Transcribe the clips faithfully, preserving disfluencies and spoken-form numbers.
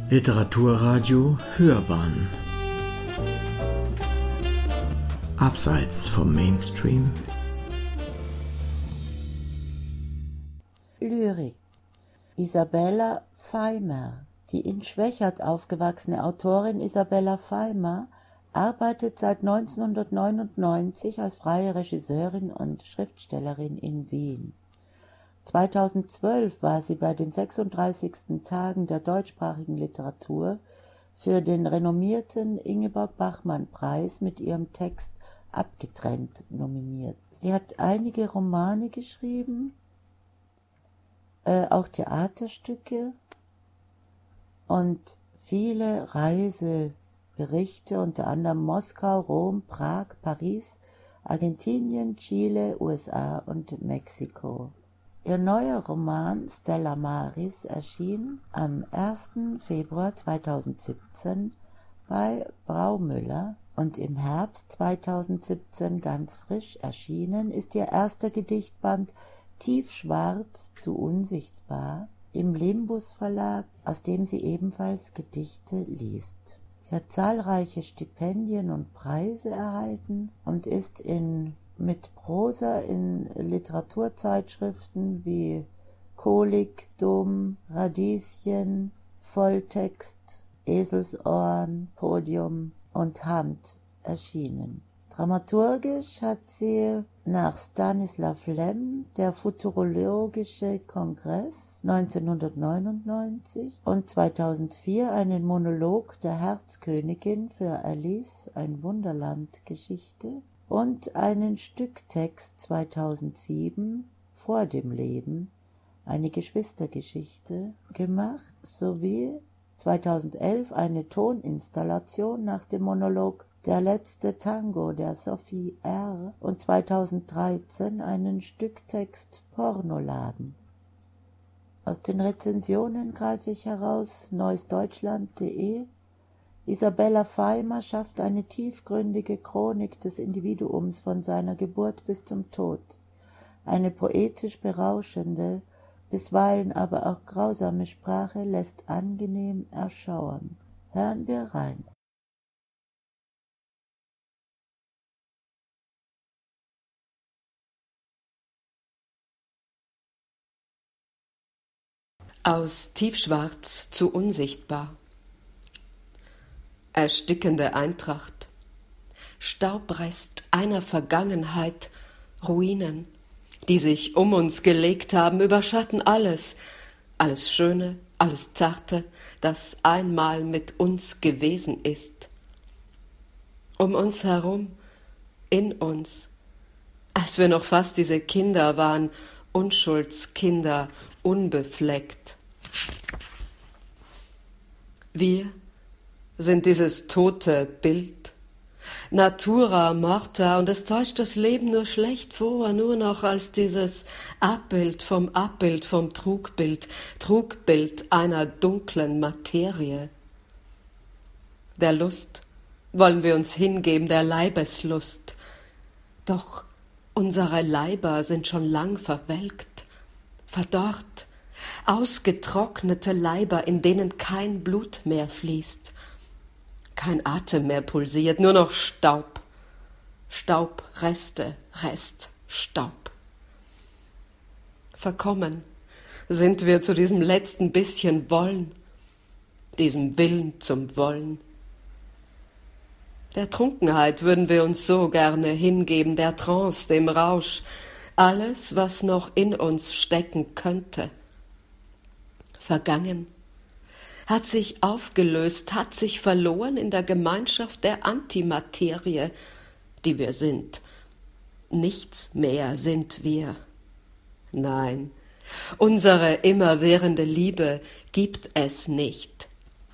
Literaturradio Hörbahn Abseits vom Mainstream. Lyrik. Isabella Feimer. Die in Schwechat aufgewachsene Autorin Isabella Feimer arbeitet seit neunzehnhundertneunundneunzig als freie Regisseurin und Schriftstellerin in Wien. zweitausendzwölf war sie bei den sechsunddreißigsten Tagen der deutschsprachigen Literatur für den renommierten Ingeborg-Bachmann-Preis mit ihrem Text Abgetrennt nominiert. Sie hat einige Romane geschrieben, äh, auch Theaterstücke und viele Reiseberichte, unter anderem Moskau, Rom, Prag, Paris, Argentinien, Chile, U S A und Mexiko. Ihr neuer Roman Stella Maris erschien am ersten Februar zweitausendsiebzehn bei Braumüller und im Herbst zweitausendsiebzehn ganz frisch erschienen ist ihr erster Gedichtband Tiefschwarz zu unsichtbar im Limbus Verlag, aus dem sie ebenfalls Gedichte liest. Sie hat zahlreiche Stipendien und Preise erhalten und ist in mit Prosa in Literaturzeitschriften wie Kolik, Dom, Radieschen, Volltext, Eselsohren, Podium und Hand erschienen. Dramaturgisch hat sie nach Stanislav Lem der Futurologische Kongress neunzehnhundertneunundneunzig und zweitausendvier einen Monolog der Herzkönigin für Alice, ein Wunderland-Geschichte, und einen Stücktext zweitausendsieben, Vor dem Leben, eine Geschwistergeschichte, gemacht, sowie zweitausendelf eine Toninstallation nach dem Monolog Der letzte Tango der Sophie R. und zweitausenddreizehn einen Stücktext Pornoladen. Aus den Rezensionen greife ich heraus neuesdeutschland punkt de. Isabella Feimer schafft eine tiefgründige Chronik des Individuums von seiner Geburt bis zum Tod. Eine poetisch berauschende, bisweilen aber auch grausame Sprache lässt angenehm erschauern. Hören wir rein. Aus Tiefschwarz zu unsichtbar. Erstickende Eintracht, Staubrest einer Vergangenheit, Ruinen, die sich um uns gelegt haben, überschatten alles, alles Schöne, alles Zarte, das einmal mit uns gewesen ist. Um uns herum, in uns, als wir noch fast diese Kinder waren, Unschuldskinder, unbefleckt. Wir sind dieses tote Bild, Natura morta, und es täuscht das Leben nur schlecht vor, nur noch als dieses Abbild vom Abbild vom Trugbild, Trugbild einer dunklen Materie. Der Lust wollen wir uns hingeben, der Leibeslust, doch unsere Leiber sind schon lang verwelkt, verdorrt, ausgetrocknete Leiber, in denen kein Blut mehr fließt, kein Atem mehr pulsiert, nur noch Staub, Staub, Reste, Rest, Staub. Verkommen sind wir zu diesem letzten bisschen Wollen, diesem Willen zum Wollen. Der Trunkenheit würden wir uns so gerne hingeben, der Trance, dem Rausch, alles, was noch in uns stecken könnte. Vergangen, hat sich aufgelöst, hat sich verloren in der Gemeinschaft der Antimaterie, die wir sind. Nichts mehr sind wir. Nein, unsere immerwährende Liebe gibt es nicht.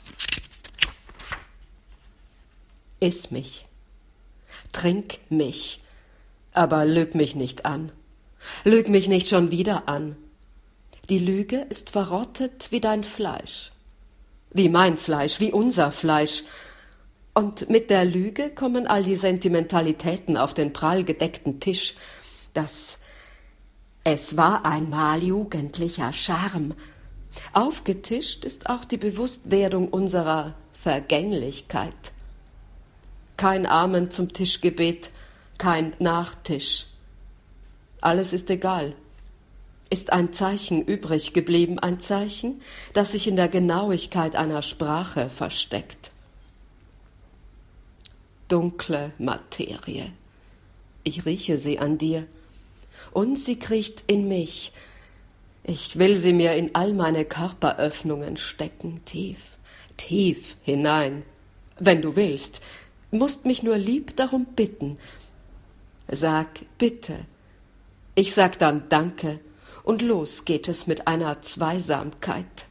Iss mich, trink mich, aber lüg mich nicht an. Lüg mich nicht schon wieder an. Die Lüge ist verrottet wie dein Fleisch, wie mein Fleisch, wie unser Fleisch. Und mit der Lüge kommen all die Sentimentalitäten auf den prall gedeckten Tisch. Das Es war einmal jugendlicher Charme, Aufgetischt ist auch die Bewusstwerdung unserer Vergänglichkeit. Kein Amen zum Tischgebet, kein Nachtisch. Alles ist egal. Ist ein Zeichen übrig geblieben, ein Zeichen, das sich in der Genauigkeit einer Sprache versteckt. Dunkle Materie. Ich rieche sie an dir. Und sie kriecht in mich. Ich will sie mir in all meine Körperöffnungen stecken, tief, tief hinein. Wenn du willst, musst mich nur lieb darum bitten. Sag bitte. Ich sag dann Danke, und los geht es mit einer Zweisamkeit.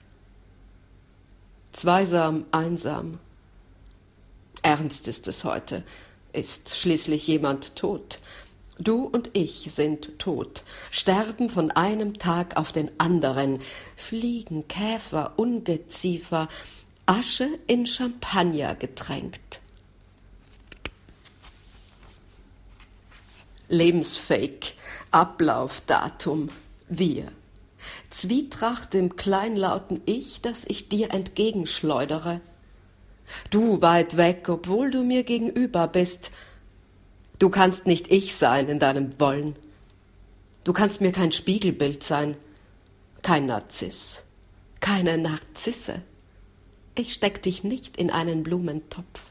Zweisam, einsam. Ernst ist es heute, ist schließlich jemand tot. Du und ich sind tot, sterben von einem Tag auf den anderen, Fliegen, Käfer, Ungeziefer, Asche in Champagner getränkt. Lebensfake, Ablaufdatum, wir. Zwietracht im kleinlauten Ich, das ich dir entgegenschleudere. Du weit weg, obwohl du mir gegenüber bist. Du kannst nicht ich sein in deinem Wollen. Du kannst mir kein Spiegelbild sein, kein Narziss, keine Narzisse. Ich steck dich nicht in einen Blumentopf.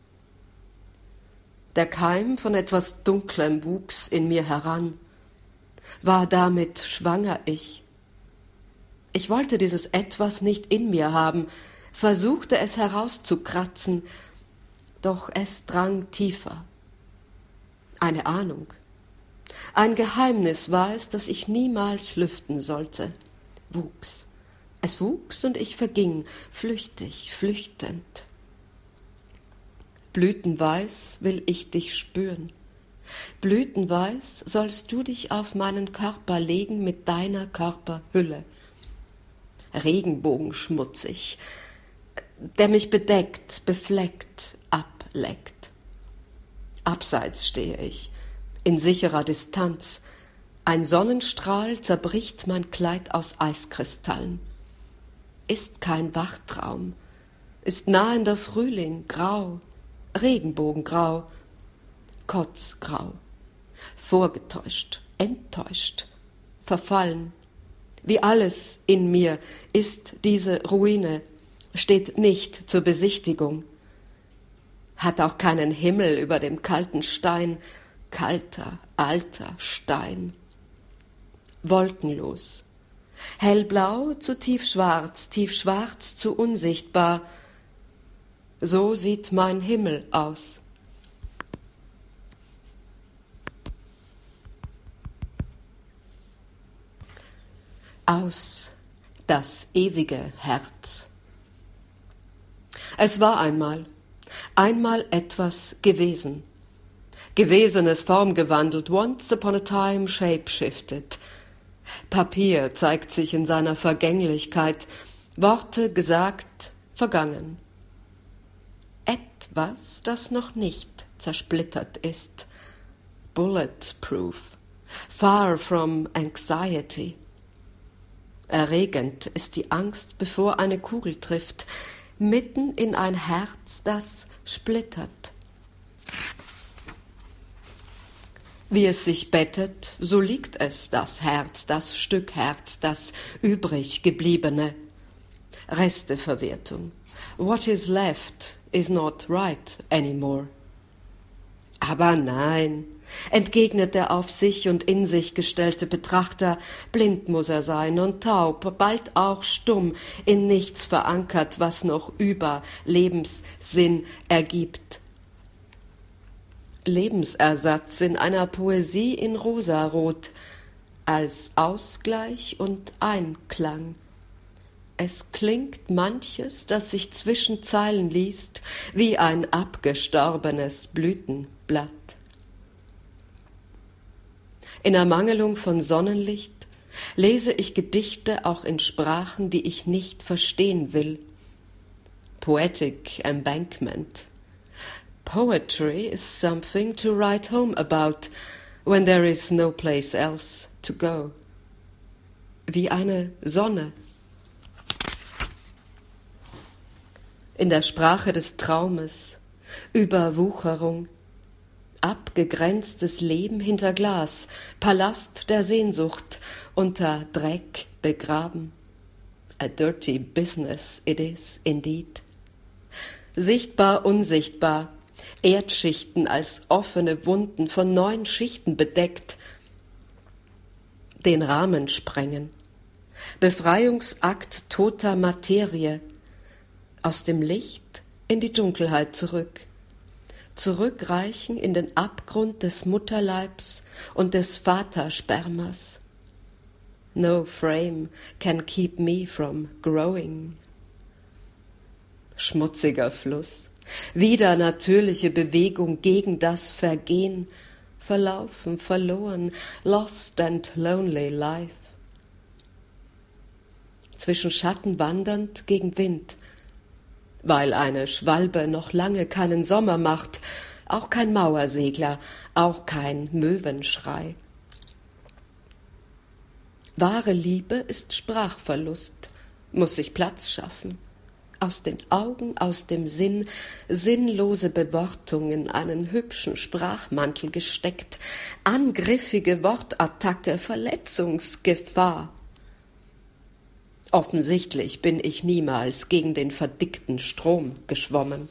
Der Keim von etwas Dunklem wuchs in mir heran. War damit schwanger ich. Ich wollte dieses Etwas nicht in mir haben, versuchte es herauszukratzen, doch es drang tiefer. Eine Ahnung. Ein Geheimnis war es, das ich niemals lüften sollte. Wuchs. Es wuchs und ich verging, flüchtig, flüchtend. Blütenweiß will ich dich spüren. Blütenweiß sollst du dich auf meinen Körper legen mit deiner Körperhülle. Regenbogenschmutzig, der mich bedeckt, befleckt, ableckt. Abseits stehe ich, in sicherer Distanz. Ein Sonnenstrahl zerbricht mein Kleid aus Eiskristallen. Ist kein Wachtraum, ist nahender Frühling, grau, Regenbogengrau, kotzgrau, vorgetäuscht, enttäuscht, verfallen. Wie alles in mir ist diese Ruine, steht nicht zur Besichtigung, hat auch keinen Himmel über dem kalten Stein, kalter, alter Stein. Wolkenlos, hellblau zu tiefschwarz, tiefschwarz zu unsichtbar, so sieht mein Himmel aus. Aus das ewige Herz. Es war einmal, einmal etwas gewesen. Gewesenes formgewandelt, once upon a time shapeshifted. Papier zeigt sich in seiner Vergänglichkeit, Worte gesagt, vergangen. Etwas, das noch nicht zersplittert ist. Bulletproof, far from anxiety. Erregend ist die Angst, bevor eine Kugel trifft, mitten in ein Herz, das splittert. Wie es sich bettet, so liegt es, das Herz, das Stück Herz, das übrig gebliebene. Resteverwertung. What is left is not right anymore. Aber nein, entgegnet der auf sich und in sich gestellte Betrachter, blind muss er sein und taub, bald auch stumm, in nichts verankert, was noch über Lebenssinn ergibt. Lebensersatz in einer Poesie in Rosarot, als Ausgleich und Einklang. Es klingt manches, das sich zwischen Zeilen liest, wie ein abgestorbenes Blütenblatt. In Ermangelung von Sonnenlicht lese ich Gedichte auch in Sprachen, die ich nicht verstehen will. Poetic embankment. Poetry is something to write home about when there is no place else to go. Wie eine Sonne. in der Sprache des Traumes, Überwucherung, abgegrenztes Leben hinter Glas, Palast der Sehnsucht, unter Dreck begraben. A dirty business it is indeed. Sichtbar, unsichtbar, Erdschichten als offene Wunden von neun Schichten bedeckt, den Rahmen sprengen. Befreiungsakt toter Materie, aus dem Licht in die Dunkelheit zurück, zurückreichen in den Abgrund des Mutterleibs und des Vaterspermas. No frame can keep me from growing. Schmutziger Fluss, wieder natürliche Bewegung gegen das Vergehen, verlaufen, verloren, lost and lonely life. Zwischen Schatten wandernd gegen Wind, weil eine Schwalbe noch lange keinen Sommer macht, auch kein Mauersegler, auch kein Möwenschrei. Wahre Liebe ist Sprachverlust, muss sich Platz schaffen. Aus den Augen, aus dem Sinn, sinnlose Bewortungen, einen hübschen Sprachmantel gesteckt, angriffige Wortattacke, Verletzungsgefahr. Offensichtlich bin ich niemals gegen den verdickten Strom geschwommen.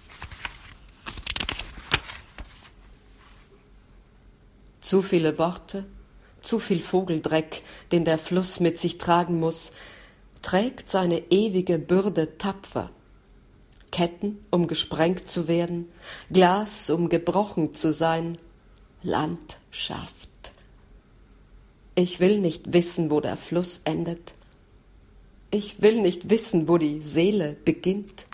Zu viele Worte, zu viel Vogeldreck, den der Fluss mit sich tragen muss, trägt seine ewige Bürde tapfer. Ketten, um gesprengt zu werden, Glas, um gebrochen zu sein, Landschaft. Ich will nicht wissen, wo der Fluss endet. Ich will nicht wissen, wo die Seele beginnt.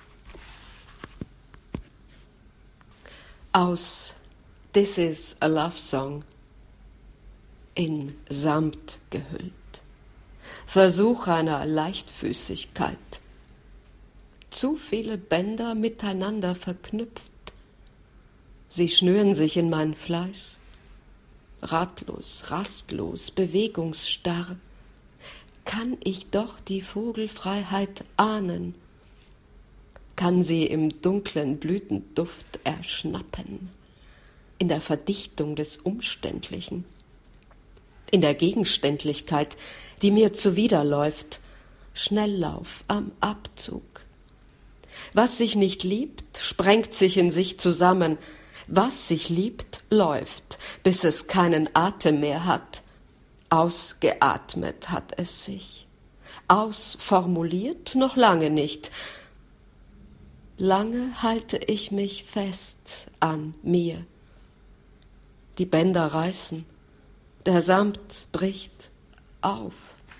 Aus This is a Love Song, in Samt gehüllt, Versuch einer Leichtfüßigkeit, zu viele Bänder miteinander verknüpft, sie schnüren sich in mein Fleisch, ratlos, rastlos, bewegungsstarr, kann ich doch die Vogelfreiheit ahnen, kann sie im dunklen Blütenduft erschnappen, in der Verdichtung des Umständlichen, in der Gegenständlichkeit, die mir zuwiderläuft, Schnelllauf am Abzug. Was sich nicht liebt, sprengt sich in sich zusammen, was sich liebt, läuft, bis es keinen Atem mehr hat. Ausgeatmet hat es sich, ausformuliert noch lange nicht. Lange halte ich mich fest an mir. Die Bänder reißen, der Samt bricht auf.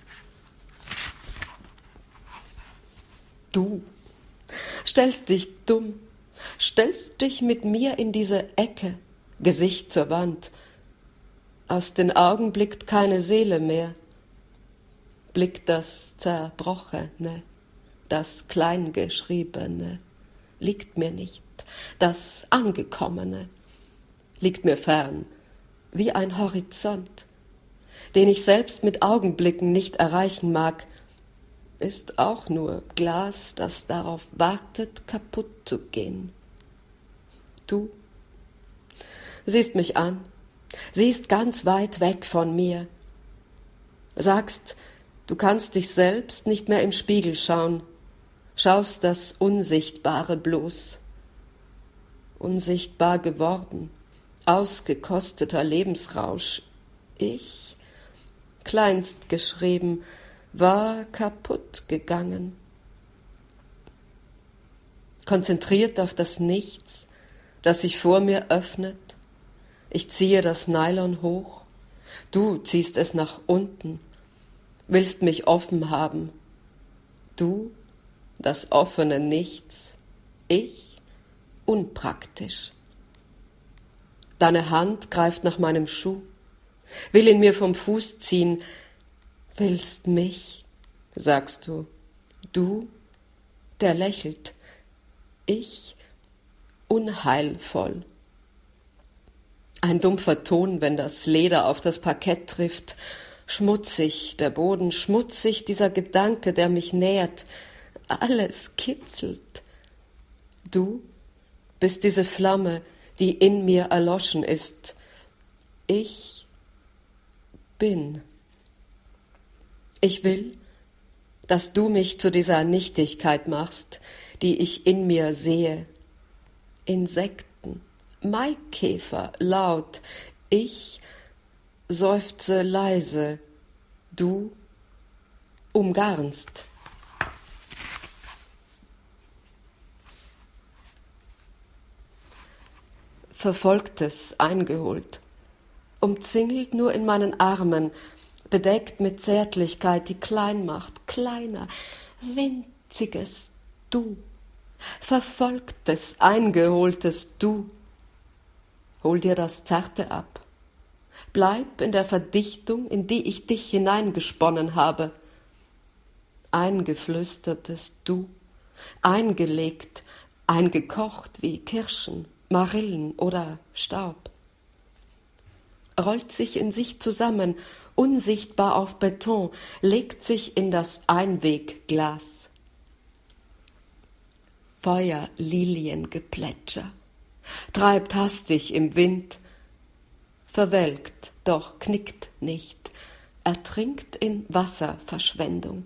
Du stellst dich dumm, stellst dich mit mir in diese Ecke, Gesicht zur Wand. Aus den Augen blickt keine Seele mehr, blickt das Zerbrochene, das Kleingeschriebene, liegt mir nicht, das Angekommene, liegt mir fern, wie ein Horizont, den ich selbst mit Augenblicken nicht erreichen mag, ist auch nur Glas, das darauf wartet, kaputt zu gehen. Du siehst mich an, siehst ganz weit weg von mir, sagst, du kannst dich selbst nicht mehr im Spiegel schauen, schaust das Unsichtbare bloß. Unsichtbar geworden, ausgekosteter Lebensrausch, ich, kleinst geschrieben, war kaputt gegangen. Konzentriert auf das Nichts, das sich vor mir öffnet, ich ziehe das Nylon hoch, du ziehst es nach unten, willst mich offen haben. Du, das offene Nichts, ich, unpraktisch. Deine Hand greift nach meinem Schuh, will ihn mir vom Fuß ziehen. Willst mich, sagst du, du, der lächelt, ich, unheilvoll. Ein dumpfer Ton, wenn das Leder auf das Parkett trifft, schmutzig, der Boden schmutzig, dieser Gedanke, der mich nährt, alles kitzelt, Du bist diese Flamme, die in mir erloschen ist. Ich bin. Ich will, dass du mich zu dieser Nichtigkeit machst, die ich in mir sehe. Insekten, Maikäfer, laut, ich seufze leise, du umgarnst. Verfolgtes eingeholt, umzingelt nur in meinen Armen, bedeckt mit Zärtlichkeit, die klein macht, kleiner, winziges Du, verfolgtes, eingeholtes Du. Hol dir das Zarte ab, bleib in der Verdichtung, in die ich dich hineingesponnen habe. Eingeflüstertes Du, eingelegt, eingekocht wie Kirschen, Marillen oder Staub. Rollt sich in sich zusammen, unsichtbar auf Beton, legt sich in das Einwegglas. Feuerliliengeplätscher, treibt hastig im Wind, verwelkt, doch knickt nicht, ertrinkt in Wasserverschwendung.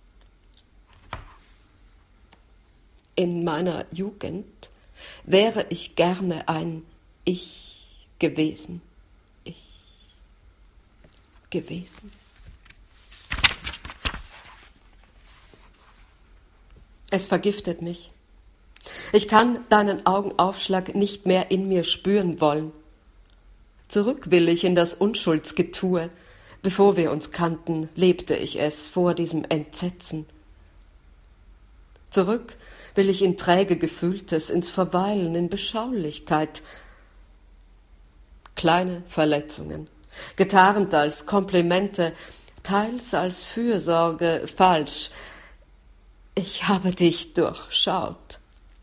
In meiner Jugend wäre ich gerne ein Ich gewesen. Ich gewesen. Es vergiftet mich. Ich kann deinen Augenaufschlag nicht mehr in mir spüren wollen. Zurück will ich in das Unschuldsgetue. Bevor wir uns kannten, lebte ich es vor diesem Entsetzen. Zurück will ich in träge Gefühltes, ins Verweilen, in Beschaulichkeit. Kleine Verletzungen, getarnt als Komplimente, teils als Fürsorge, falsch. Ich habe dich durchschaut.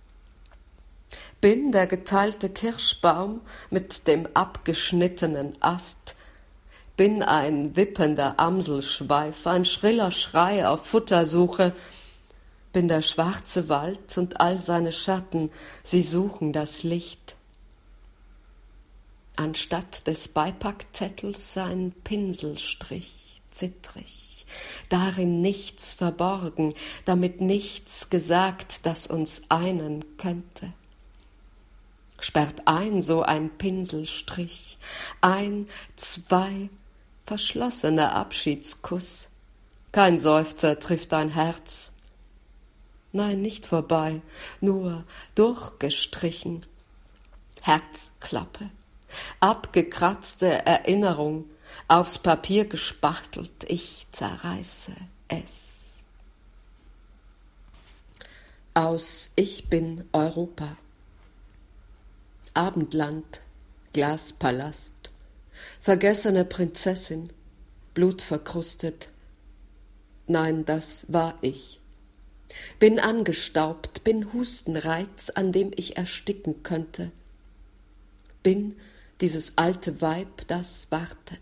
Bin der geteilte Kirschbaum mit dem abgeschnittenen Ast, bin ein wippender Amselschweif, ein schriller Schrei auf Futtersuche, bin der schwarze Wald und all seine Schatten, sie suchen das Licht. Anstatt des Beipackzettels ein Pinselstrich, zittrig, darin nichts verborgen, damit nichts gesagt, das uns einen könnte. Sperrt ein so ein Pinselstrich, ein, zwei, verschlossener Abschiedskuss. Kein Seufzer trifft dein Herz. Nein, nicht vorbei, nur durchgestrichen. Herzklappe, abgekratzte Erinnerung, aufs Papier gespachtelt, ich zerreiße es. Aus Ich bin Europa. Abendland, Glaspalast, vergessene Prinzessin, blutverkrustet. Nein, das war ich. Bin angestaubt, bin Hustenreiz, an dem ich ersticken könnte. Bin dieses alte Weib, das wartet.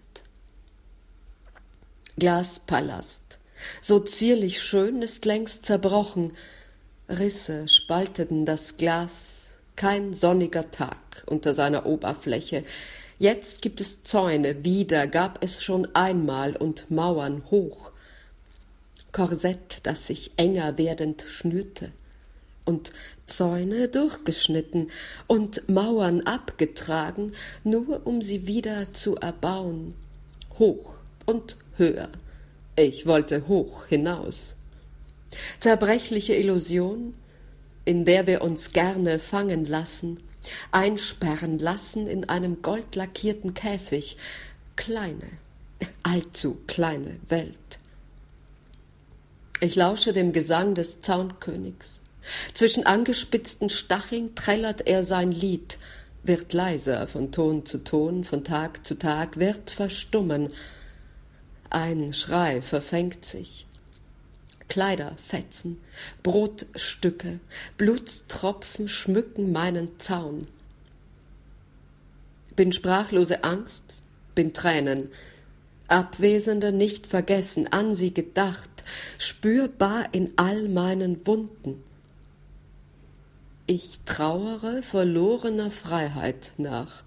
Glaspalast, so zierlich schön, ist längst zerbrochen. Risse spalteten das Glas, kein sonniger Tag unter seiner Oberfläche. Jetzt gibt es Zäune, wieder gab es schon einmal und Mauern hoch. Korsett, das sich enger werdend schnürte, und Zäune durchgeschnitten und Mauern abgetragen, nur um sie wieder zu erbauen. Hoch und höher. Ich wollte hoch hinaus. Zerbrechliche Illusion, in der wir uns gerne fangen lassen, einsperren lassen in einem goldlackierten Käfig. Kleine, allzu kleine Welt. Ich lausche dem Gesang des Zaunkönigs. Zwischen angespitzten Stacheln trällert er sein Lied, wird leiser von Ton zu Ton, von Tag zu Tag, wird verstummen. Ein Schrei verfängt sich. Kleiderfetzen, Brotstücke, Blutstropfen schmücken meinen Zaun. Bin sprachlose Angst, bin Tränen, Abwesende nicht vergessen, an sie gedacht, spürbar in all meinen Wunden. ich trauere verlorener Freiheit nach.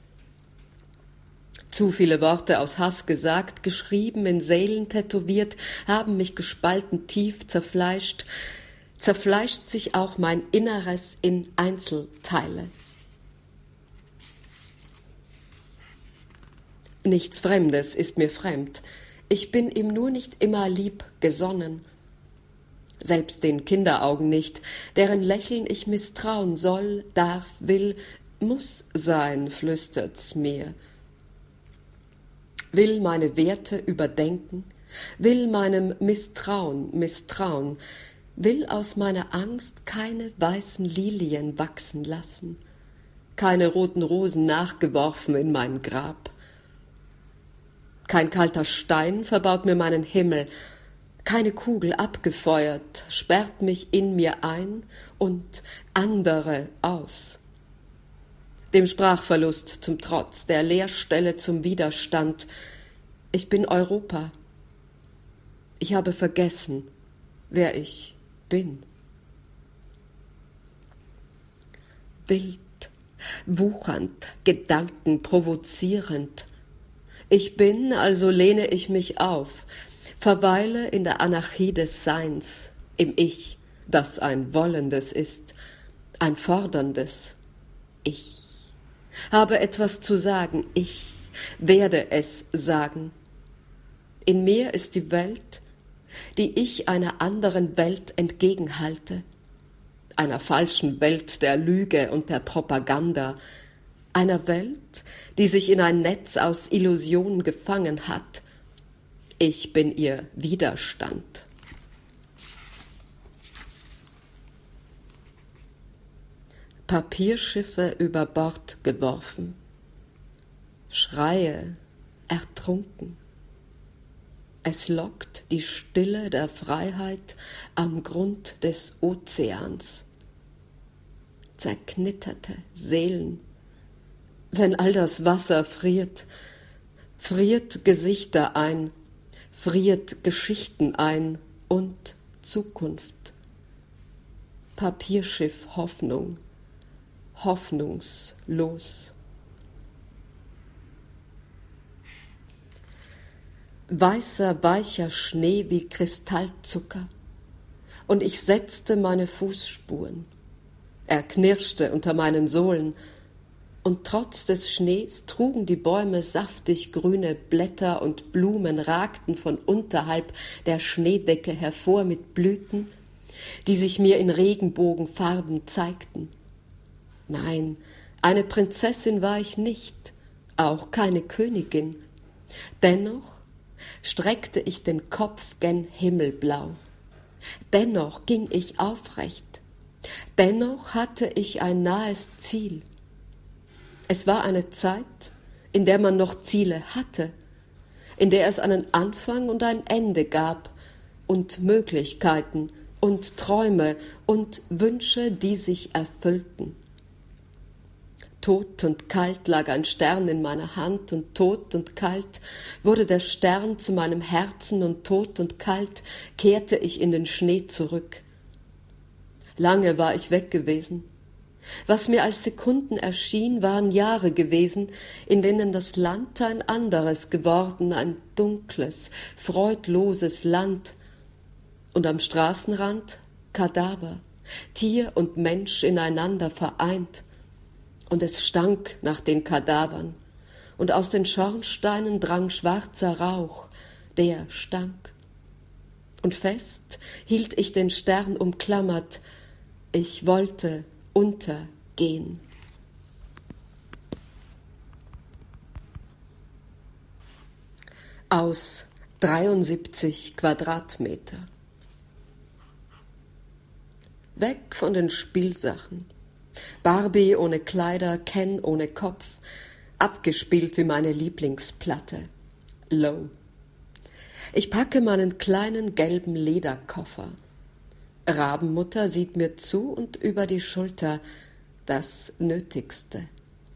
Zu viele Worte aus Hass gesagt, geschrieben, in Seelen tätowiert, haben mich gespalten, tief zerfleischt, zerfleischt sich auch mein Inneres in Einzelteile. Nichts Fremdes ist mir fremd, ich bin ihm nur nicht immer lieb gesonnen. Selbst den Kinderaugen nicht, deren Lächeln ich misstrauen soll, darf, will, muss sein, flüstert's mir. Will meine Werte überdenken, will meinem Misstrauen misstrauen, will aus meiner Angst keine weißen Lilien wachsen lassen, keine roten Rosen nachgeworfen in mein Grab. Kein kalter Stein verbaut mir meinen Himmel, keine Kugel abgefeuert, sperrt mich in mir ein und andere aus. Dem Sprachverlust zum Trotz, der Leerstelle zum Widerstand. Ich bin Europa. Ich habe vergessen, wer ich bin. Wild, wuchernd, Gedanken provozierend. Ich bin, also lehne ich mich auf, verweile in der Anarchie des Seins, im Ich, das ein wollendes ist, ein forderndes Ich. Habe etwas zu sagen, ich werde es sagen. In mir ist die Welt, die ich einer anderen Welt entgegenhalte, einer falschen Welt der Lüge und der Propaganda, einer Welt, die sich in ein Netz aus Illusionen gefangen hat. Ich bin ihr Widerstand. Papierschiffe über Bord geworfen, Schreie ertrunken. Es lockt die Stille der Freiheit am Grund des Ozeans. Zerknitterte Seelen. Wenn all das Wasser friert, friert Gesichter ein, friert Geschichten ein und Zukunft. Papierschiff Hoffnung, hoffnungslos. Weißer, weicher Schnee wie Kristallzucker, und ich setzte meine Fußspuren. Er knirschte unter meinen Sohlen, und trotz des Schnees trugen die Bäume saftig grüne Blätter und Blumen ragten von unterhalb der Schneedecke hervor mit Blüten, die sich mir in Regenbogenfarben zeigten. Nein, eine Prinzessin war ich nicht, auch keine Königin. Dennoch streckte ich den Kopf gen Himmelblau. Dennoch ging ich aufrecht. Dennoch hatte ich ein nahes Ziel. Es war eine Zeit, in der man noch Ziele hatte, in der es einen Anfang und ein Ende gab und Möglichkeiten und Träume und Wünsche, die sich erfüllten. Tot und kalt lag ein Stern in meiner Hand, und tot und kalt wurde der Stern zu meinem Herzen, und tot und kalt kehrte ich in den Schnee zurück. Lange war ich weg gewesen. Was mir als Sekunden erschien, waren Jahre gewesen, in denen das Land ein anderes geworden, ein dunkles, freudloses Land, und am Straßenrand Kadaver, Tier und Mensch ineinander vereint, und es stank nach den Kadavern, und aus den Schornsteinen drang schwarzer Rauch, der stank. Und fest hielt ich den Stern umklammert, ich wollte untergehen. Aus dreiundsiebzig Quadratmeter. Weg von den Spielsachen. Barbie ohne Kleider, Ken ohne Kopf, abgespielt wie meine Lieblingsplatte. Low. Ich packe meinen kleinen gelben Lederkoffer. Rabenmutter sieht mir zu und über die Schulter das Nötigste.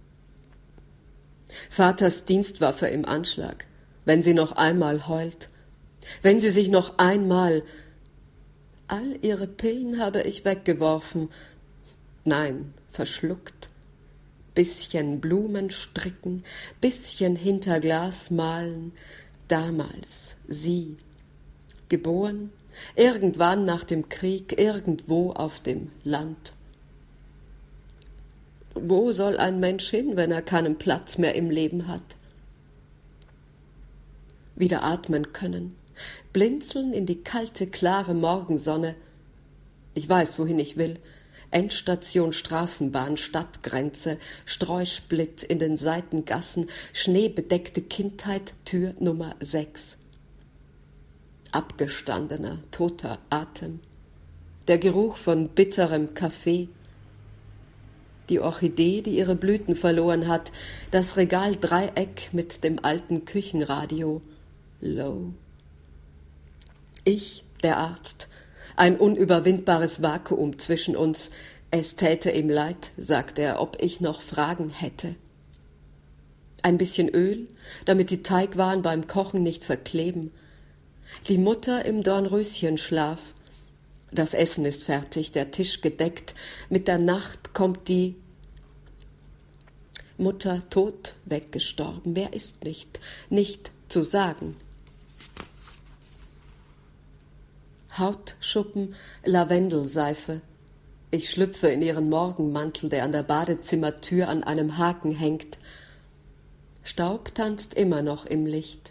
Vaters Dienstwaffe im Anschlag, wenn sie noch einmal heult, wenn sie sich noch einmal... All ihre Pillen habe ich weggeworfen. Nein, verschluckt. Bisschen Blumen stricken, bisschen hinter Glas malen. Damals, sie, geboren, irgendwann nach dem Krieg, irgendwo auf dem Land. Wo soll ein Mensch hin, wenn er keinen Platz mehr im Leben hat? Wieder atmen können, blinzeln in die kalte, klare Morgensonne. Ich weiß, wohin ich will. Endstation Straßenbahn, Stadtgrenze, Streusplit in den Seitengassen, schneebedeckte Kindheit, Tür Nummer sechs. Abgestandener, toter Atem, der Geruch von bitterem Kaffee, die Orchidee, die ihre Blüten verloren hat, das Regal Dreieck mit dem alten Küchenradio, low. Ich, der Arzt, ein unüberwindbares Vakuum zwischen uns. Es täte ihm leid, sagt er, ob ich noch Fragen hätte. Ein bisschen Öl, damit die Teigwaren beim Kochen nicht verkleben. Die Mutter im Dornröschenschlaf. Das Essen ist fertig, der Tisch gedeckt. Mit der Nacht kommt die Mutter tot weggestorben. Wer ist nicht? Nicht zu sagen. Hautschuppen, Lavendelseife. Ich schlüpfe in ihren Morgenmantel, der an der Badezimmertür an einem Haken hängt. Staub tanzt immer noch im Licht.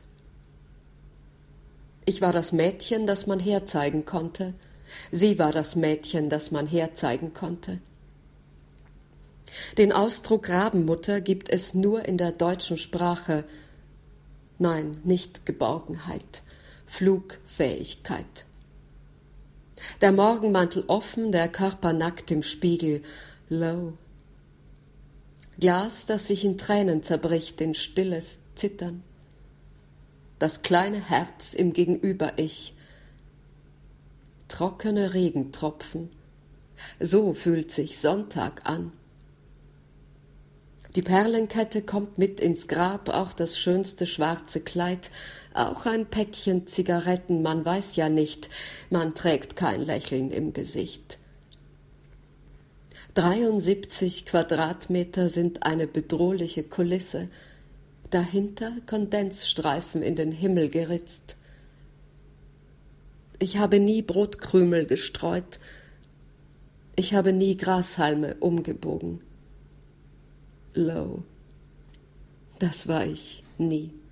Ich war das Mädchen, das man herzeigen konnte. Sie war das Mädchen, das man herzeigen konnte. Den Ausdruck Rabenmutter gibt es nur in der deutschen Sprache. Nein, nicht Geborgenheit, Flugfähigkeit. Der Morgenmantel offen, der Körper nackt im Spiegel, low. Glas, das sich in Tränen zerbricht, in stilles Zittern. Das kleine Herz im Gegenüber-Ich. Trockene Regentropfen. So fühlt sich Sonntag an. Die Perlenkette kommt mit ins Grab, auch das schönste schwarze Kleid, auch ein Päckchen Zigaretten, man weiß ja nicht, man trägt kein Lächeln im Gesicht. dreiundsiebzig Quadratmeter sind eine bedrohliche Kulisse, dahinter Kondensstreifen in den Himmel geritzt. Ich habe nie Brotkrümel gestreut, ich habe nie Grashalme umgebogen. Low. Das war ich nie.